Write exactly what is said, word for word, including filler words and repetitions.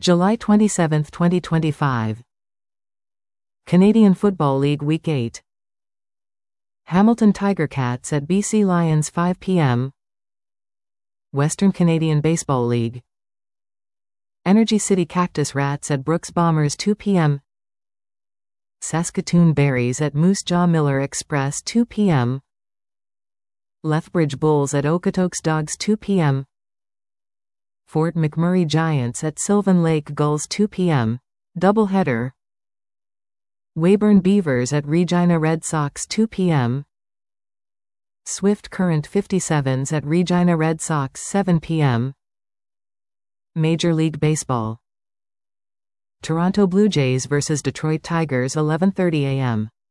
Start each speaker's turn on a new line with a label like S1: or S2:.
S1: July twenty-seventh, twenty twenty-five. Canadian Football League Week eight. Hamilton Tiger Cats at B C Lions five p m Western Canadian Baseball League. Energy City Cactus Rats at Brooks Bombers two p m Saskatoon Berries at Moose Jaw Miller Express two p m Lethbridge Bulls at Okotoks Dogs two p m Fort McMurray Giants at Sylvan Lake Gulls two p m Doubleheader. Weyburn Beavers at Regina Red Sox two p m Swift Current fifty-sevens at Regina Red Sox seven p m Major League Baseball. Toronto Blue Jays versus Detroit Tigers eleven thirty a m